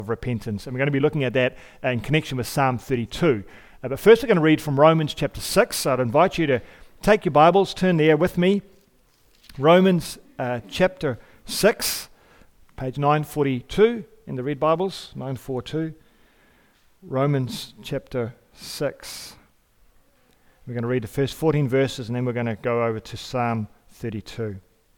of repentance. And we're going to be looking at that in connection with Psalm 32. But first we're going to read from Romans chapter 6. So I'd invite you to take your Bibles, turn there with me. Romans chapter 6, page 942 in the Red Bibles, 942. Romans chapter 6. We're going to read the first 14 verses and then we're going to go over to Psalm 32.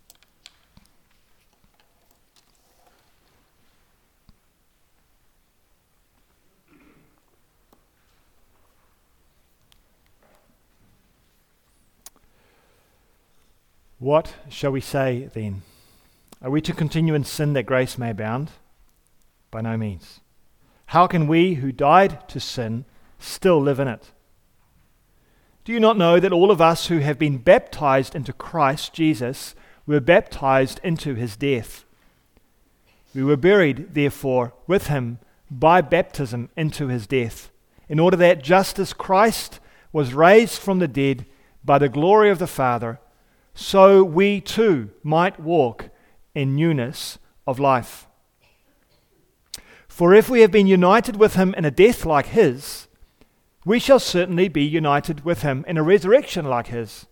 What shall we say then? Are we to continue in sin that grace may abound? By no means. How can we who died to sin still live in it? Do you not know that all of us who have been baptized into Christ Jesus were baptized into his death? We were buried, therefore, with him by baptism into his death, in order that just as Christ was raised from the dead by the glory of the Father, so we too might walk in newness of life. For if we have been united with him in a death like his, we shall certainly be united with him in a resurrection like his.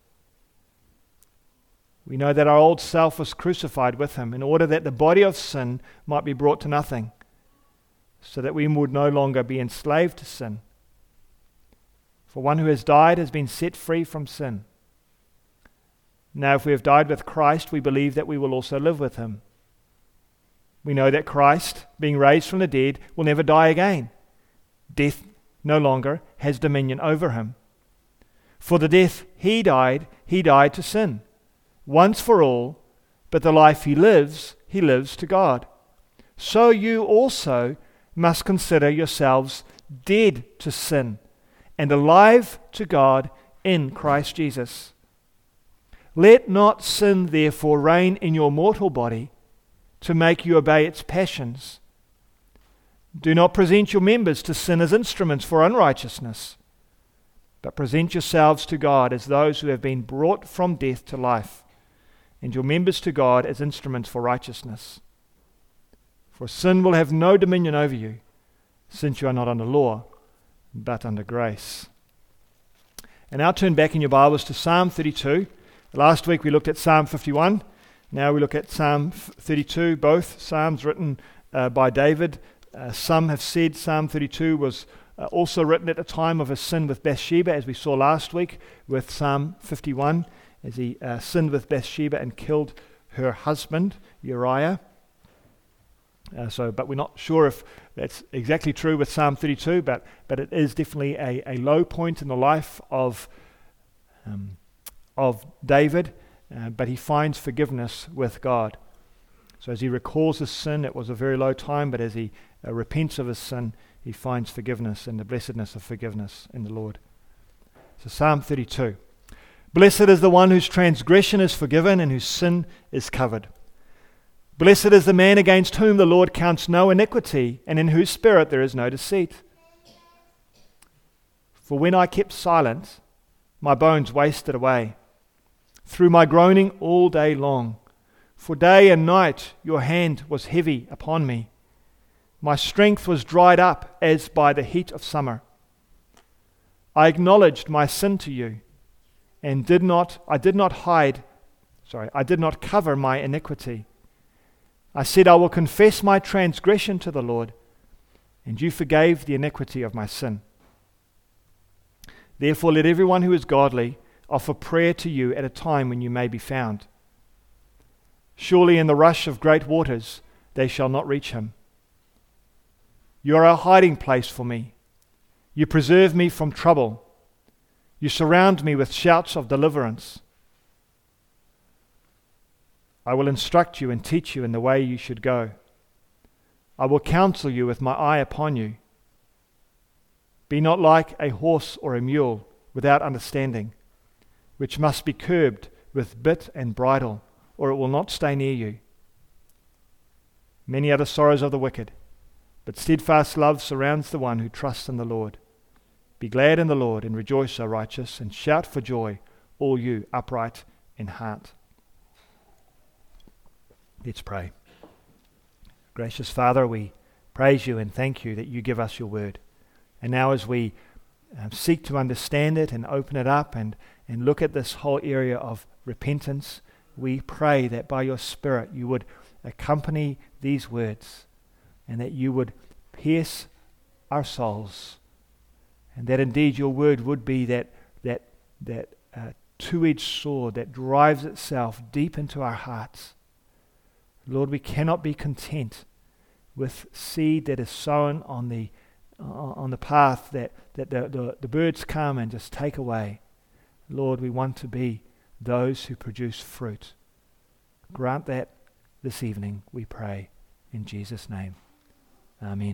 We know that our old self was crucified with him in order that the body of sin might be brought to nothing, so that we would no longer be enslaved to sin. For one who has died has been set free from sin. Now, if we have died with Christ, we believe that we will also live with him. We know that Christ, being raised from the dead, will never die again. Death no longer has dominion over him. For the death he died to sin, once for all, but the life he lives to God. So you also must consider yourselves dead to sin and alive to God in Christ Jesus. Let not sin therefore reign in your mortal body to make you obey its passions. Do not present your members to sin as instruments for unrighteousness, but present yourselves to God as those who have been brought from death to life, and your members to God as instruments for righteousness. For sin will have no dominion over you, since you are not under law, but under grace. And now turn back in your Bibles to Psalm 32. Last week we looked at Psalm 51. Now we look at Psalm 32, both psalms written by David. Some have said Psalm 32 was also written at the time of his sin with Bathsheba, as we saw last week with Psalm 51, as he sinned with Bathsheba and killed her husband, Uriah. But we're not sure if that's exactly true with Psalm 32, but it is definitely a low point in the life of David, but he finds forgiveness with God. So as he recalls his sin, it was a very low time, but as he repents of his sin, he finds forgiveness and the blessedness of forgiveness in the Lord. So Psalm 32. Blessed is the one whose transgression is forgiven and whose sin is covered. Blessed is the man against whom the Lord counts no iniquity, and in whose spirit there is no deceit. For when I kept silent, my bones wasted away through my groaning all day long. For day and night your hand was heavy upon me. My strength was dried up as by the heat of summer. I acknowledged my sin to you, and I did not cover my iniquity. I said, I will confess my transgression to the Lord, and you forgave the iniquity of my sin. Therefore let everyone who is godly offer prayer to you at a time when you may be found. Surely in the rush of great waters they shall not reach him. You are a hiding place for me. You preserve me from trouble. You surround me with shouts of deliverance. I will instruct you and teach you in the way you should go. I will counsel you with my eye upon you. Be not like a horse or a mule without understanding, which must be curbed with bit and bridle, or it will not stay near you. Many are the sorrows of the wicked, but steadfast love surrounds the one who trusts in the Lord. Be glad in the Lord and rejoice, O righteous, and shout for joy, all you upright in heart. Let's pray. Gracious Father, we praise you and thank you that you give us your word. And now as we seek to understand it and open it up and look at this whole area of repentance, we pray that by your Spirit you would accompany these words and that you would pierce our souls, and that indeed your word would be that two-edged sword that drives itself deep into our hearts. Lord, we cannot be content with seed that is sown on the path that the birds come and just take away. Lord, we want to be those who produce fruit. Grant that this evening, we pray, in Jesus' name. Amen.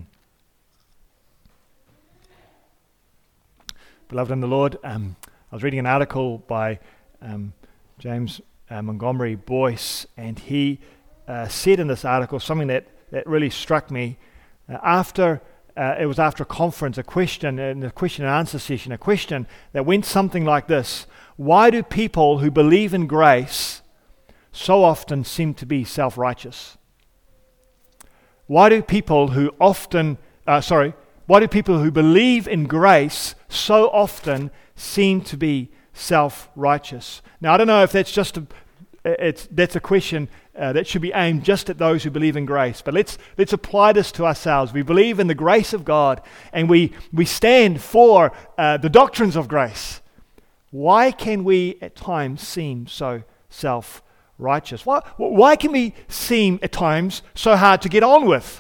Beloved in the Lord, I was reading an article by James Montgomery Boyce, and he said in this article something that really struck me. It was after a conference, a question, in the question and answer session, a question that went something like this: why do people who believe in grace so often seem to be self-righteous? Why do people who believe in grace so often seem to be self-righteous? Now, I don't know if that's just that's a question that should be aimed just at those who believe in grace. But let's apply this to ourselves. We believe in the grace of God, and we stand for the doctrines of grace. Why can we at times seem so self-righteous? Why can we seem at times so hard to get on with?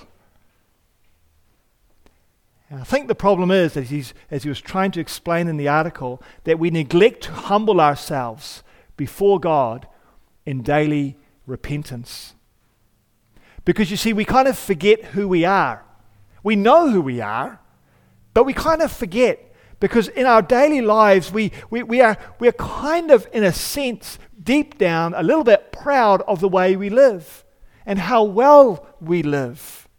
And I think the problem is, as he was trying to explain in the article, that we neglect to humble ourselves before God in daily repentance. Because you see, we kind of forget who we are. We know who we are, but we kind of forget, because in our daily lives we are kind of, in a sense, deep down a little bit proud of the way we live and how well we live.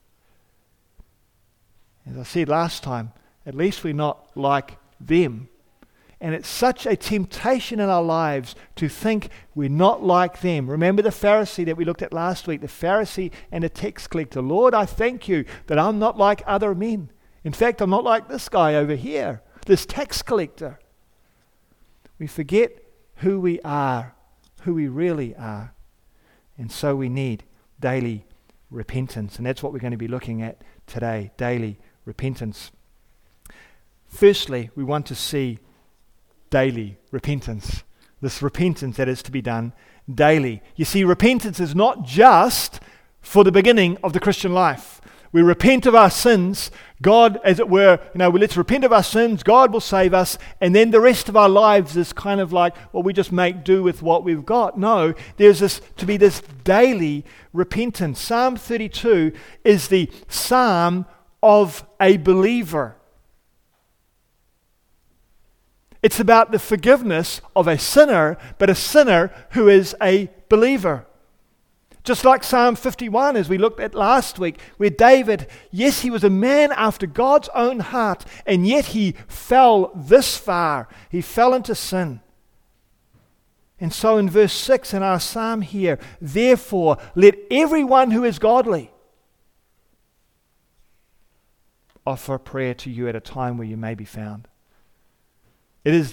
As I said last time, at least we're not like them. And it's such a temptation in our lives to think we're not like them. Remember the Pharisee that we looked at last week, the Pharisee and the tax collector. Lord, I thank you that I'm not like other men. In fact, I'm not like this guy over here, this tax collector. We forget who we are, who we really are. And so we need daily repentance. And that's what we're going to be looking at today, daily repentance. Firstly, we want to see daily repentance. This repentance that is to be done daily. You see, repentance is not just for the beginning of the Christian life. We repent of our sins, God, as it were, let's repent of our sins, God will save us, and then the rest of our lives is kind of like, well, we just make do with what we've got. No, there's this daily repentance. Psalm 32 is the psalm of a believer. It's about the forgiveness of a sinner, but a sinner who is a believer. Just like Psalm 51, as we looked at last week, where David, yes, he was a man after God's own heart, and yet he fell this far. He fell into sin. And so in verse 6 in our psalm here, therefore, let everyone who is godly offer prayer to you at a time where you may be found. It is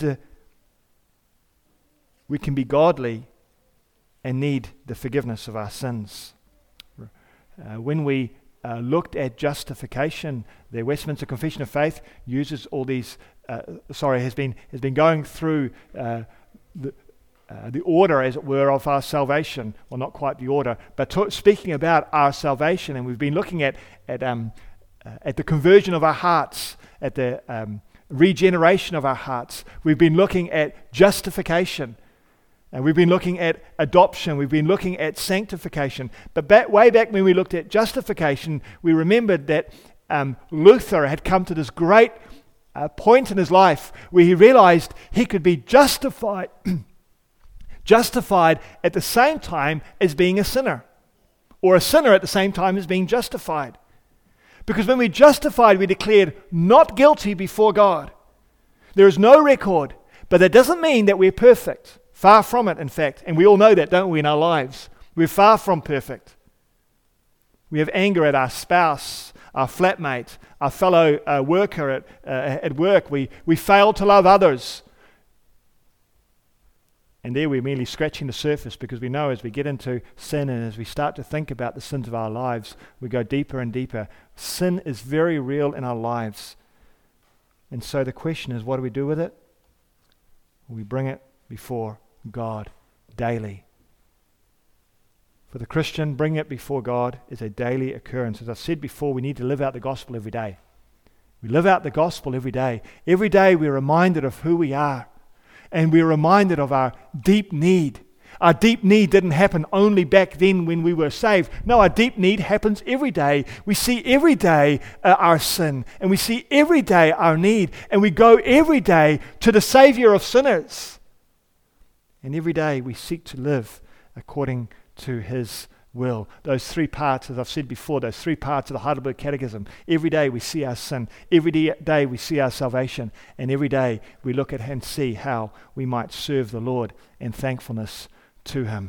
we can be godly and need the forgiveness of our sins. When we looked at justification, the Westminster Confession of Faith uses all these. Has been going through the order, as it were, of our salvation. Well, not quite the order, but speaking about our salvation, and we've been looking at the conversion of our hearts, at the regeneration of our hearts. We've been looking at justification, and we've been looking at adoption. We've been looking at sanctification. But way back when we looked at justification, we remembered that Luther had come to this great point in his life where he realized he could be justified at the same time as being a sinner, or a sinner at the same time as being justified. Because when we're justified, we're declared not guilty before God. There is no record, but that doesn't mean that we're perfect. Far from it, in fact. And we all know that, don't we, in our lives? We're far from perfect. We have anger at our spouse, our flatmate, our fellow worker at work. We fail to love others. And there we're merely scratching the surface, because we know as we get into sin and as we start to think about the sins of our lives, we go deeper and deeper. Sin is very real in our lives. And so the question is, what do we do with it? We bring it before God daily. For the Christian, bringing it before God is a daily occurrence. As I said before, we need to live out the gospel every day. We live out the gospel every day. Every day we're reminded of who we are. And we're reminded of our deep need. Our deep need didn't happen only back then when we were saved. No, our deep need happens every day. We see every day our sin. And we see every day our need. And we go every day to the Savior of sinners. And every day we seek to live according to His will. Those three parts, as I've said before, those three parts of the Heidelberg Catechism. Every day we see our sin. Every day we see our salvation. And every day we look at and see how we might serve the Lord in thankfulness to Him.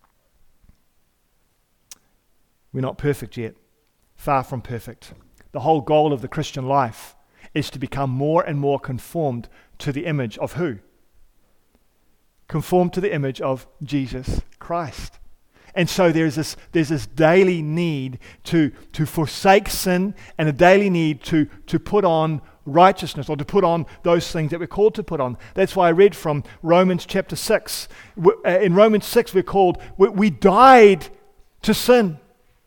We're not perfect yet. Far from perfect. The whole goal of the Christian life is to become more and more conformed to the image of who? Conformed to the image of Jesus Christ. And so there's this daily need to forsake sin, and a daily need to put on righteousness, or to put on those things that we're called to put on. That's why I read from Romans chapter 6. In Romans 6 we died to sin.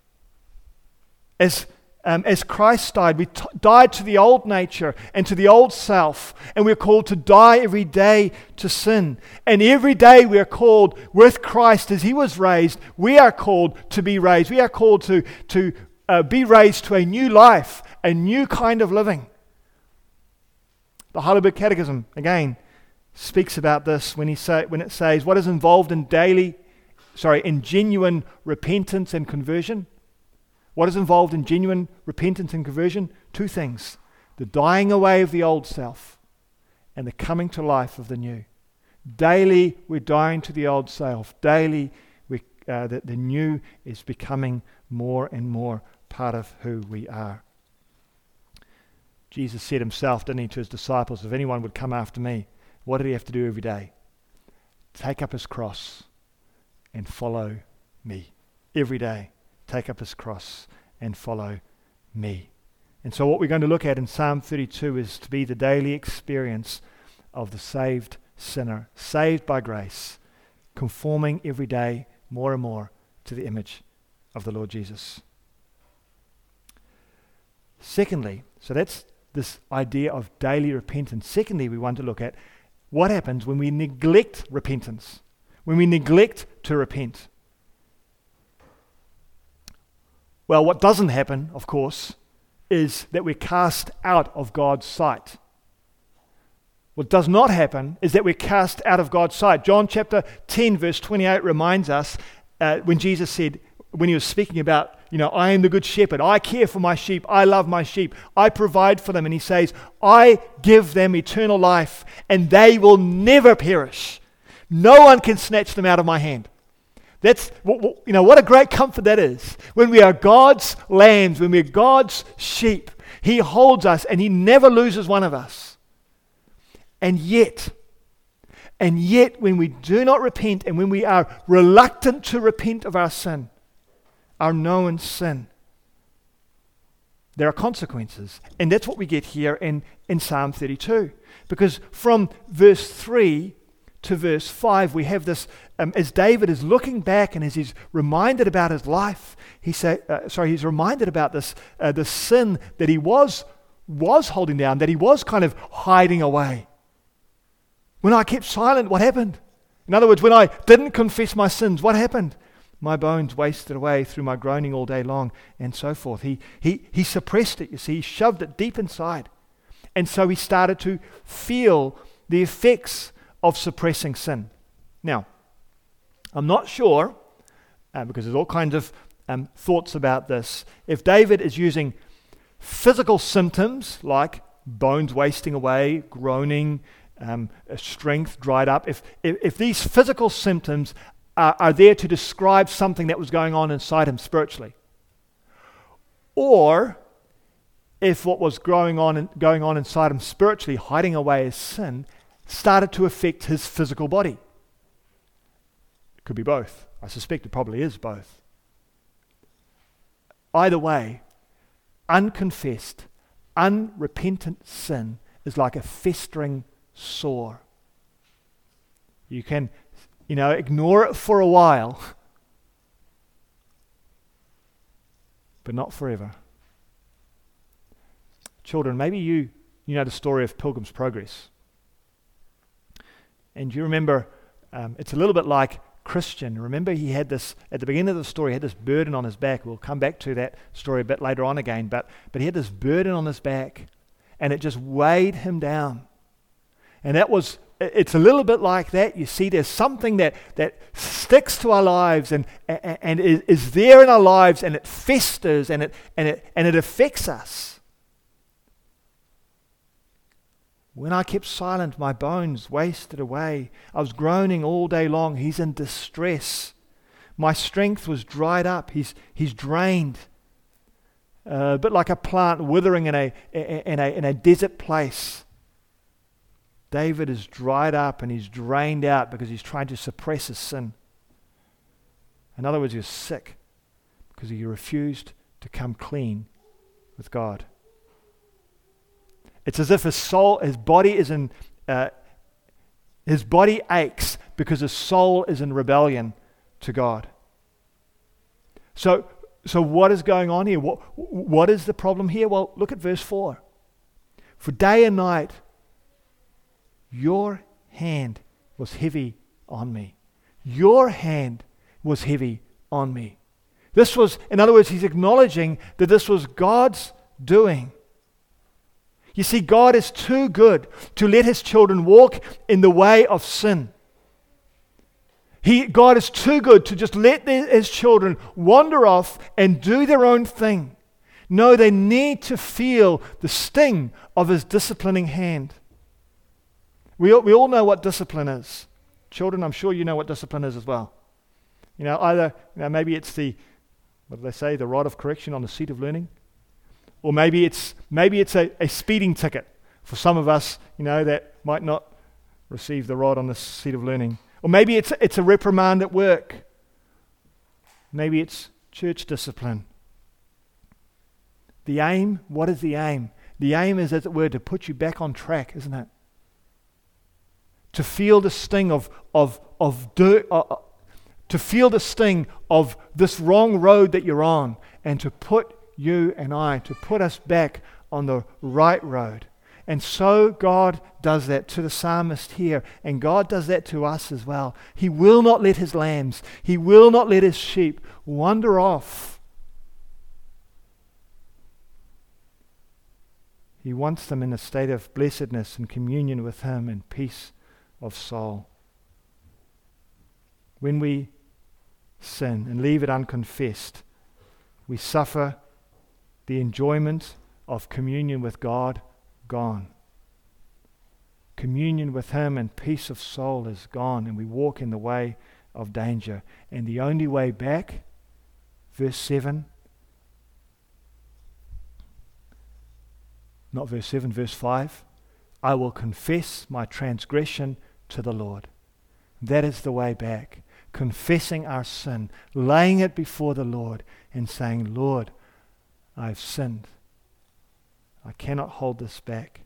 As Christ died, we died to the old nature and to the old self, and we're called to die every day to sin. And every day we are called with Christ as He was raised, we are called to be raised. We are called to be raised to a new life, a new kind of living. The Heidelberg Catechism, again, speaks about this when it says what is involved in genuine repentance and conversion. What is involved in genuine repentance and conversion? Two things: the dying away of the old self and the coming to life of the new. Daily we're dying to the old self. Daily the new is becoming more and more part of who we are. Jesus said Himself, didn't He, to His disciples, if anyone would come after me, what did He have to do every day? Take up His cross and follow me. Every day. Take up His cross and follow me. And so what we're going to look at in Psalm 32 is to be the daily experience of the saved sinner, saved by grace, conforming every day more and more to the image of the Lord Jesus. Secondly, so that's this idea of daily repentance. Secondly, we want to look at what happens when we neglect repentance, when we neglect to repent. Well, what doesn't happen, of course, is that we're cast out of God's sight. What does not happen is that we're cast out of God's sight. John chapter 10, verse 28 reminds us when Jesus said, when He was speaking about, I am the good shepherd. I care for my sheep. I love my sheep. I provide for them. And He says, I give them eternal life, and they will never perish. No one can snatch them out of my hand. That's, what a great comfort that is. When we are God's lambs, when we're God's sheep, He holds us and He never loses one of us. And yet, when we do not repent, and when we are reluctant to repent of our sin, our known sin, there are consequences. And that's what we get here in Psalm 32. Because from verse 3 to verse 5, we have this, as David is looking back and as he's reminded about his life, he's reminded about this sin that he was holding down, that he was kind of hiding away. When I kept silent, what happened? In other words, when I didn't confess my sins, what happened? My bones wasted away through my groaning all day long, and so forth. He suppressed it, you see. He shoved it deep inside. And so he started to feel the effects of suppressing sin. Now, I'm not sure, because there's all kinds of thoughts about this, if David is using physical symptoms like bones wasting away, groaning, strength dried up, if these physical symptoms are there to describe something that was going on inside him spiritually, or if what was going on inside him spiritually, hiding away his sin, started to affect his physical body. It could be both. I suspect it probably is both. Either way, unconfessed, unrepentant sin is like a festering sore. You can, ignore it for a while, but not forever. Children, maybe you know the story of Pilgrim's Progress. And you remember, it's a little bit like Christian. Remember, he had this, at the beginning of the story, he had this burden on his back. We'll come back to that story a bit later on again, but he had this burden on his back, and it just weighed him down. And it's a little bit like that. You see, there's something that sticks to our lives and is there in our lives, and it festers and it affects us. When I kept silent, my bones wasted away. I was groaning all day long. He's in distress. My strength was dried up. He's drained. A bit like a plant withering in a desert place. David is dried up and he's drained out because he's trying to suppress his sin. In other words, he was sick because he refused to come clean with God. It's as if his body aches because his soul is in rebellion to God. So what is going on here? What is the problem here? Well, look at verse 4. For day and night, your hand was heavy on me. Your hand was heavy on me. This was, in other words, he's acknowledging that this was God's doing. You see, God is too good to let his children walk in the way of sin. God is too good to just let his children wander off and do their own thing. No, they need to feel the sting of his disciplining hand. We all know what discipline is. Children, I'm sure you know what discipline is as well. Maybe it's the rod of correction on the seat of learning. Or maybe it's a speeding ticket for some of us, that might not receive the rod on the seat of learning. Or maybe it's a reprimand at work. Maybe it's church discipline. The aim, what is the aim? The aim is, as it were, to put you back on track, isn't it? To feel the sting to feel the sting of this wrong road that you're on, and to put you and I, to put us back on the right road. And so God does that to the psalmist here, and God does that to us as well. He will not let his lambs, he will not let his sheep wander off. He wants them in a state of blessedness and communion with him and peace of soul. When we sin and leave it unconfessed, we suffer the enjoyment of communion with God gone. Communion with him and peace of soul is gone, and we walk in the way of danger. And the only way back, verse 7, not verse 7, verse 5, I will confess my transgression to the Lord. That is the way back. Confessing our sin, laying it before the Lord and saying, Lord, I've sinned. I cannot hold this back.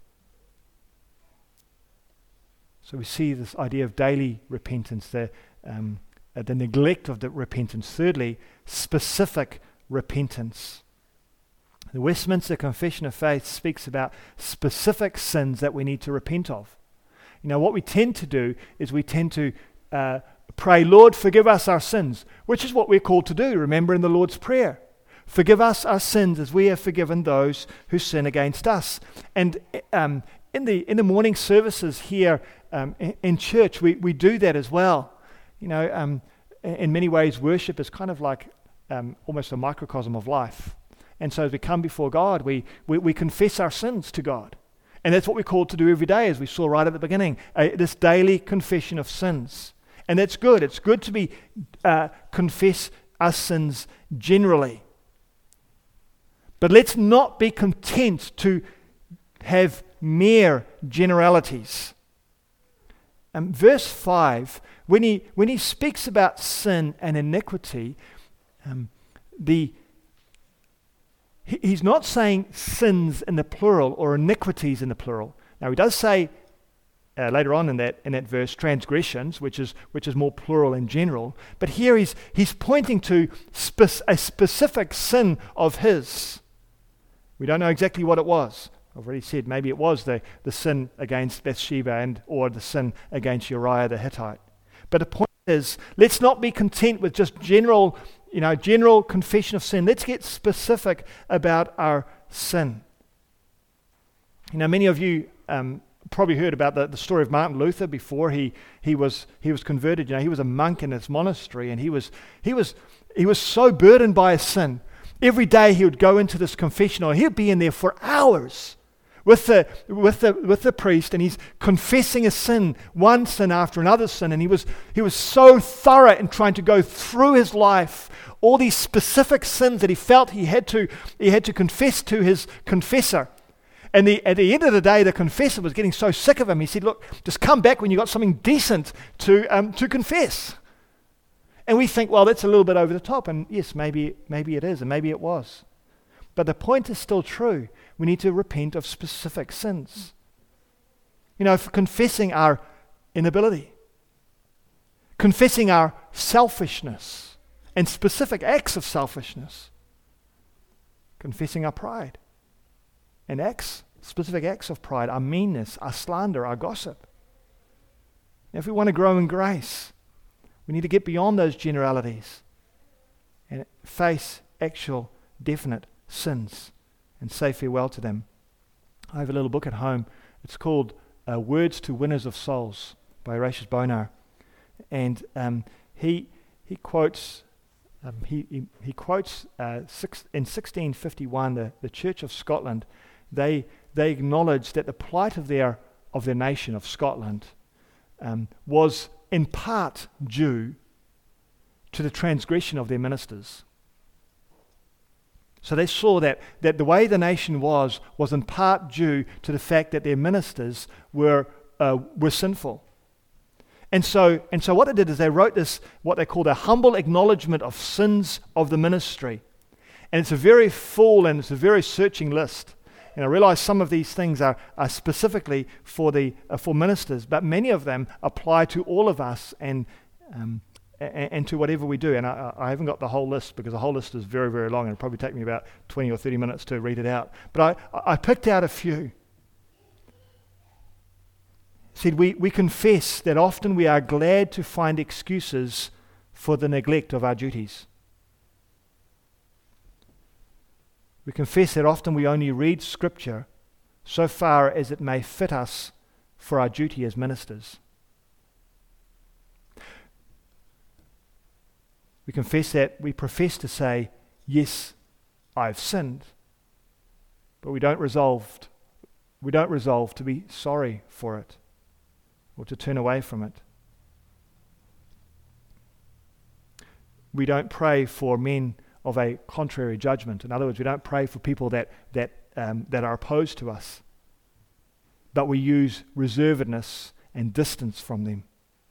So we see this idea of daily repentance, the neglect of the repentance. Thirdly, specific repentance. The Westminster Confession of Faith speaks about specific sins that we need to repent of. What we tend to do is we tend to pray, Lord, forgive us our sins, which is what we're called to do. Remember in the Lord's Prayer, forgive us our sins as we have forgiven those who sin against us. And in the morning services here in church, we do that as well. In many ways, worship is kind of like almost a microcosm of life. And so as we come before God, we confess our sins to God. And that's what we're called to do every day, as we saw right at the beginning, this daily confession of sins. And that's good. It's good to confess our sins generally. But let's not be content to have mere generalities. Verse 5, when he speaks about sin and iniquity, he's not saying sins in the plural or iniquities in the plural. Now he does say later on in that verse transgressions, which is more plural in general. But here he's pointing to a specific sin of his. We don't know exactly what it was. I've already said maybe it was the sin against Bathsheba or the sin against Uriah the Hittite. But the point is, let's not be content with just general confession of sin. Let's get specific about our sin. Many of you probably heard about the story of Martin Luther before he was converted. He was a monk in his monastery, and he was so burdened by his sin. Every day he would go into this confessional, and he'd be in there for hours with the priest, and he's confessing his sin, one sin after another sin, and he was so thorough in trying to go through his life, all these specific sins that he felt he had to confess to his confessor. And at the end of the day, the confessor was getting so sick of him. He said, "Look, just come back when you've got something decent to confess." And we think, well, that's a little bit over the top. And yes, maybe it is, and maybe it was. But the point is still true. We need to repent of specific sins. For confessing our inability, confessing our selfishness, and specific acts of selfishness, confessing our pride, and specific acts of pride, our meanness, our slander, our gossip. Now, if we want to grow in grace, we need to get beyond those generalities and face actual, definite sins and say farewell to them. I have a little book at home. It's called Words to Winners of Souls by Horatius Bonar. And he quotes in 1651 the Church of Scotland. They acknowledged that the plight of their nation of Scotland was in part due to the transgression of their ministers. So they saw that the way the nation was in part due to the fact that their ministers were sinful. And so what they did is they wrote this, what they called a humble acknowledgement of sins of the ministry. And it's a very full and it's a very searching list. And I realize some of these things are specifically for ministers, but many of them apply to all of us and to whatever we do. And I haven't got the whole list because the whole list is very, very long, and it'll probably take me about 20 or 30 minutes to read it out. But I picked out a few. Said we confess that often we are glad to find excuses for the neglect of our duties. We confess that often we only read Scripture so far as it may fit us for our duty as ministers. We confess that we profess to say, yes, I've sinned, but we don't resolve to be sorry for it or to turn away from it. We don't pray for men of a contrary judgment. In other words, we don't pray for people that are opposed to us, but we use reservedness and distance from them.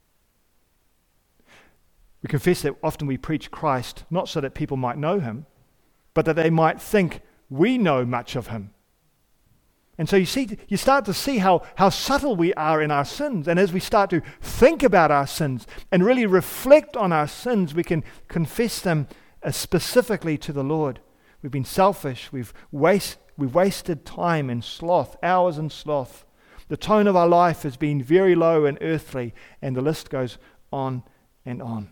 We confess that often we preach Christ not so that people might know him, but that they might think we know much of him. And so you start to see how subtle we are in our sins. And as we start to think about our sins and really reflect on our sins, we can confess them specifically to the Lord. We've been selfish. We've wasted time in sloth, hours in sloth. The tone of our life has been very low and earthly, and the list goes on and on.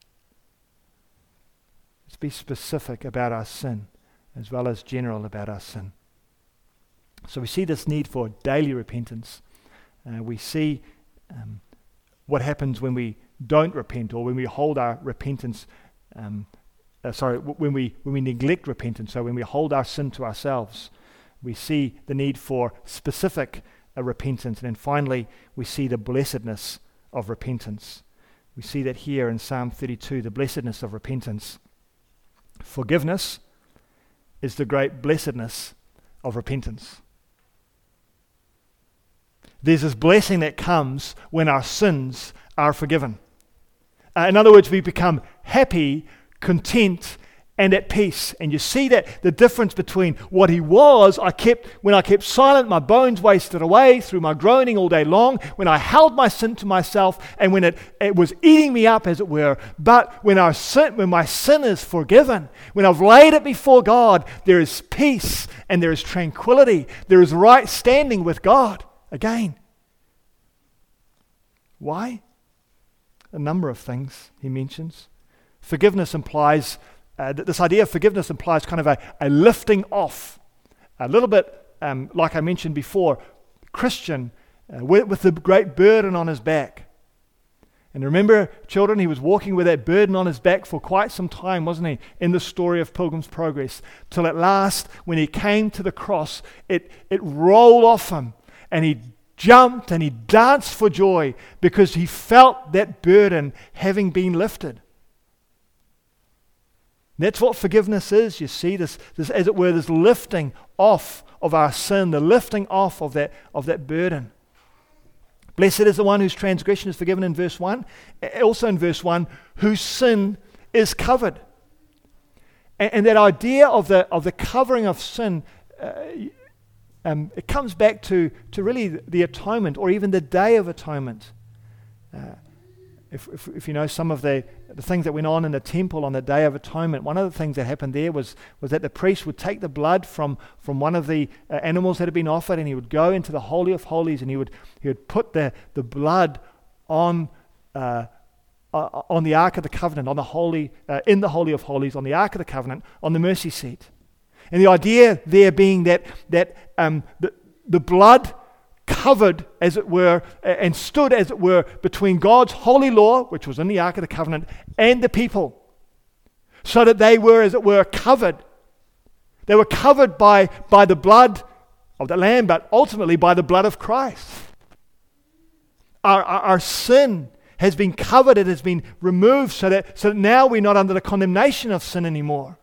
Let's be specific about our sin as well as general about our sin. So we see this need for daily repentance. We see what happens when we don't repent, or when we hold our repentance, when we neglect repentance, so when we hold our sin to ourselves. We see the need for specific repentance. And then finally, we see the blessedness of repentance. We see that here in Psalm 32, the blessedness of repentance. Forgiveness is the great blessedness of repentance. There's this blessing that comes when our sins are forgiven. In other words, we become happy, content, and at peace. And you see that the difference between what he was, when I kept silent, my bones wasted away through my groaning all day long, when I held my sin to myself, and when it was eating me up, as it were. But when my sin is forgiven, when I've laid it before God, there is peace and there is tranquility. There is right standing with God again. Why? A number of things he mentions. Forgiveness implies this idea of forgiveness implies kind of a lifting off, a little bit like I mentioned before, Christian with the great burden on his back. And remember, children, he was walking with that burden on his back for quite some time, wasn't he, in the story of Pilgrim's Progress, till at last, when he came to the cross, it rolled off him, and he jumped and he danced for joy because he felt that burden having been lifted. That's what forgiveness is, you see, this as it were, this lifting off of our sin, the lifting off of that burden. Blessed is the one whose transgression is forgiven in verse 1. Also in verse 1, whose sin is covered. And that idea of the covering of sin, it comes back to really the atonement, or even the Day of Atonement. If you know some of the things that went on in the temple on the Day of Atonement, one of the things that happened there was that the priest would take the blood from one of the animals that had been offered, and he would go into the Holy of Holies, and he would put the blood on the Ark of the Covenant, in the Holy of Holies, on the Ark of the Covenant, on the mercy seat. And the idea there being that the blood covered, as it were, and stood, as it were, between God's holy law, which was in the Ark of the Covenant, and the people, so that they were, as it were, covered. They were covered by the blood of the Lamb, but ultimately by the blood of Christ. Our sin has been covered, it has been removed, so that now we're not under the condemnation of sin anymore.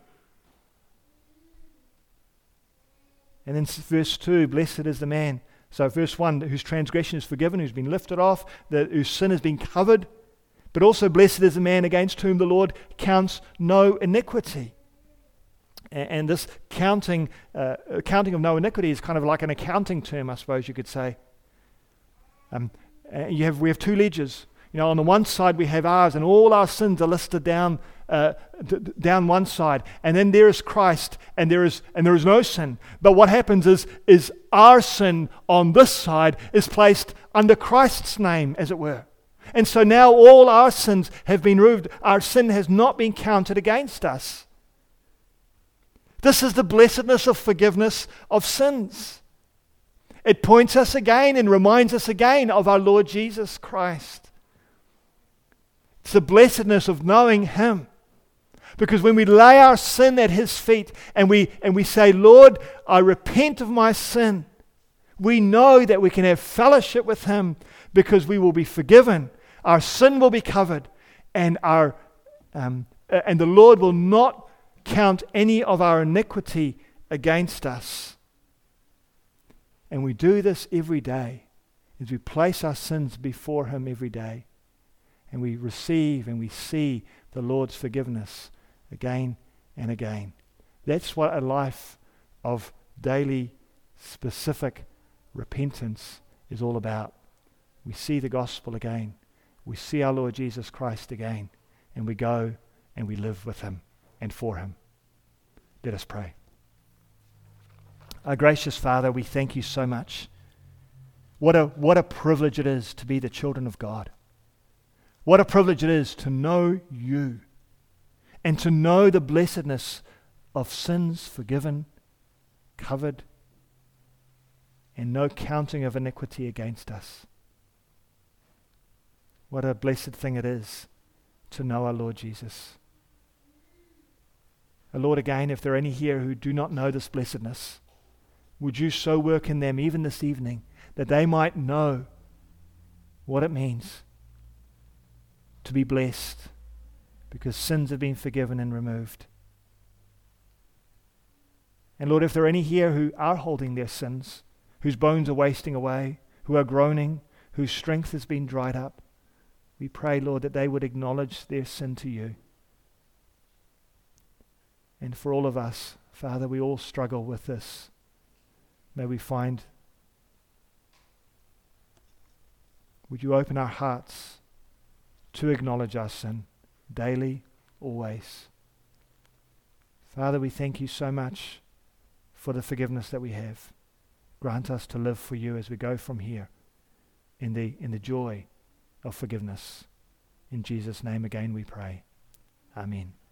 And then verse 2, blessed is the man. So verse 1, whose transgression is forgiven, who's been lifted off, whose sin has been covered. But also blessed is the man against whom the Lord counts no iniquity. And this counting of no iniquity is kind of like an accounting term, I suppose you could say. We have two ledgers. You know, on the one side we have ours, and all our sins are listed down one side, and then there is Christ, and there is no sin. But what happens is our sin on this side is placed under Christ's name, as it were. And so now all our sins have been removed. Our sin has not been counted against us. This is the blessedness of forgiveness of sins. It points us again and reminds us again of our Lord Jesus Christ. It's the blessedness of knowing Him. Because when we lay our sin at His feet and we say, Lord, I repent of my sin, we know that we can have fellowship with Him because we will be forgiven. Our sin will be covered, and the Lord will not count any of our iniquity against us. And we do this every day as we place our sins before Him every day. And we receive and we see the Lord's forgiveness again and again. That's what a life of daily, specific repentance is all about. We see the gospel again. We see our Lord Jesus Christ again. And we go and we live with Him and for Him. Let us pray. Our gracious Father, we thank You so much. What a privilege it is to be the children of God. What a privilege it is to know You and to know the blessedness of sins forgiven, covered, and no counting of iniquity against us. What a blessed thing it is to know our Lord Jesus. Lord, again, if there are any here who do not know this blessedness, would You so work in them even this evening that they might know what it means to be blessed because sins have been forgiven and removed. And Lord, if there are any here who are holding their sins, whose bones are wasting away, who are groaning, whose strength has been dried up, we pray, Lord, that they would acknowledge their sin to you. And for all of us, Father, we all struggle with this. May we find, would you open our hearts to acknowledge our sin daily, always. Father, we thank you so much for the forgiveness that we have. Grant us to live for you as we go from here in the joy of forgiveness. In Jesus' name again we pray. Amen.